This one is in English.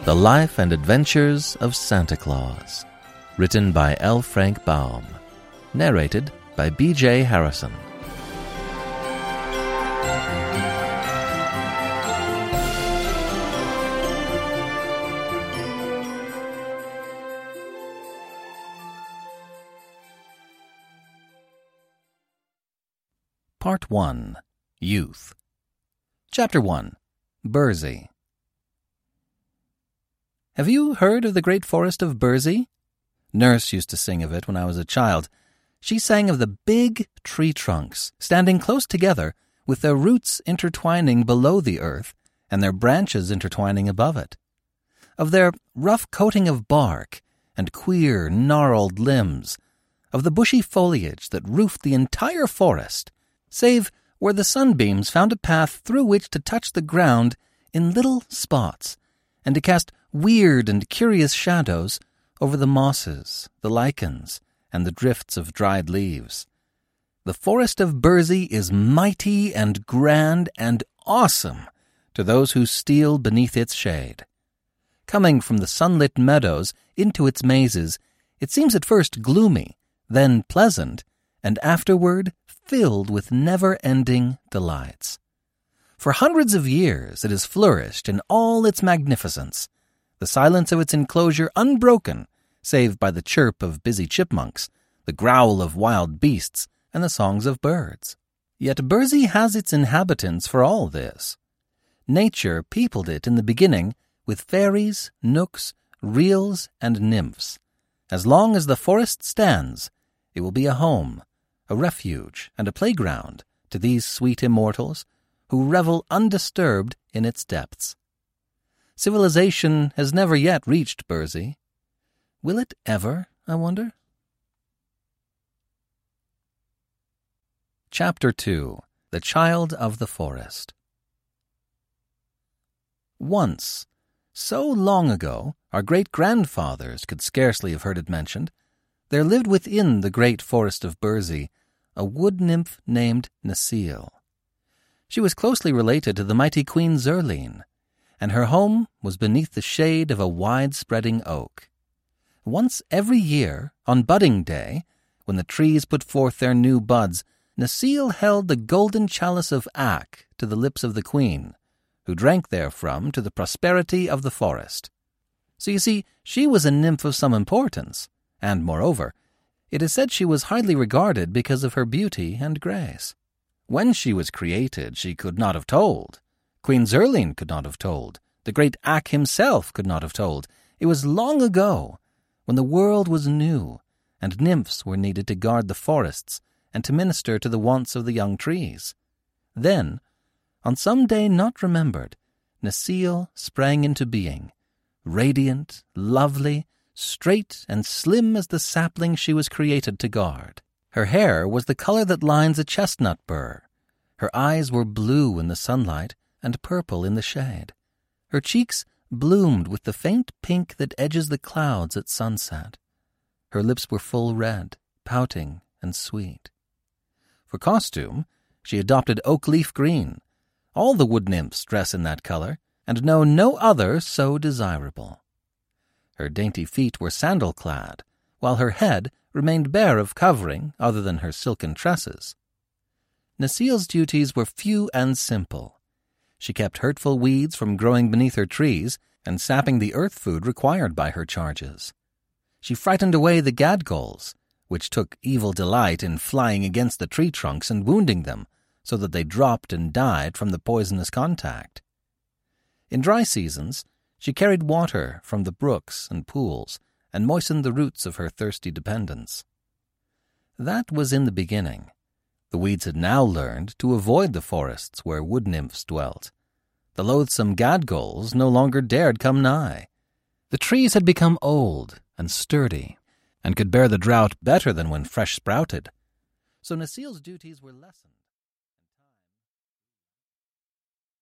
The Life and Adventures of Santa Claus, written by L. Frank Baum, narrated by B.J. Harrison. Part 1. Youth. Chapter 1. Burzee. Have you heard of the great forest of Burzee? Nurse used to sing of it when I was a child. She sang of the big tree trunks standing close together with their roots intertwining below the earth and their branches intertwining above it. Of their rough coating of bark and queer, gnarled limbs. Of the bushy foliage that roofed the entire forest, save where the sunbeams found a path through which to touch the ground in little spots and to cast weird and curious shadows over the mosses, the lichens, and the drifts of dried leaves. The forest of Burzee is mighty and grand and awesome to those who steal beneath its shade. Coming from the sunlit meadows into its mazes, it seems at first gloomy, then pleasant, and afterward filled with never-ending delights. For hundreds of years it has flourished in all its magnificence, the silence of its enclosure unbroken, save by the chirp of busy chipmunks, the growl of wild beasts, and the songs of birds. Yet Burzee has its inhabitants for all this. Nature peopled it in the beginning with fairies, nooks, reals, and nymphs. As long as the forest stands, it will be a home, a refuge, and a playground to these sweet immortals who revel undisturbed in its depths. Civilization has never yet reached Burzee. Will it ever, I wonder? Chapter 2. The Child of the Forest. Once, so long ago, our great-grandfathers could scarcely have heard it mentioned, there lived within the great forest of Burzee a wood-nymph named Necile. She was closely related to the mighty Queen Zurline, and her home was beneath the shade of a wide-spreading oak. Once every year, on budding day, when the trees put forth their new buds, Necile held the golden chalice of Ak to the lips of the queen, who drank therefrom to the prosperity of the forest. So you see, she was a nymph of some importance, and, moreover, it is said she was highly regarded because of her beauty and grace. When she was created, she could not have told. Queen Zurline could not have told. The great Ak himself could not have told. It was long ago, when the world was new, and nymphs were needed to guard the forests and to minister to the wants of the young trees. Then, on some day not remembered, Necile sprang into being, radiant, lovely, straight and slim as the sapling she was created to guard. Her hair was the color that lines a chestnut burr. Her eyes were blue in the sunlight and purple in the shade. Her cheeks bloomed with the faint pink that edges the clouds at sunset. Her lips were full red, pouting and sweet. For costume, she adopted oak leaf green. All the wood nymphs dress in that color, and know no other so desirable. Her dainty feet were sandal-clad, while her head remained bare of covering other than her silken tresses. Necile's duties were few and simple. She kept hurtful weeds from growing beneath her trees and sapping the earth food required by her charges. She frightened away the gadgols, which took evil delight in flying against the tree trunks and wounding them, so that they dropped and died from the poisonous contact. In dry seasons, she carried water from the brooks and pools and moistened the roots of her thirsty dependents. That was in the beginning. The weeds had now learned to avoid the forests where wood nymphs dwelt. The loathsome gadgols no longer dared come nigh. The trees had become old and sturdy, and could bear the drought better than when fresh sprouted. So Necile's duties were lessened.